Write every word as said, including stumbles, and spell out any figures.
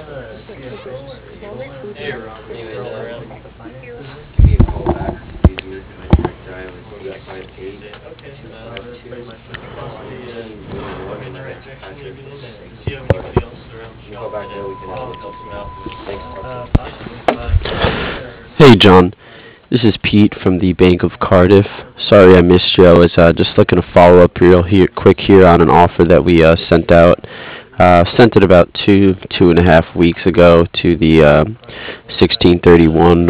Hey, Ron. Anyways, uh, Give me a call back. Please use my direct dial is eight five eight, two five two, fifteen oh one, and my name's Patrick. Thanks for calling. Give me a call back there, we can uh, look into it. Thanks, talk soon. Hey, John. This is Pete from the Bank of Cardiff. Sorry I missed you. I was uh, just looking to follow up real here, quick here on an offer that we uh, sent out. Uh, sent it about two, two and a half weeks ago to the uh, sixteen thirty-one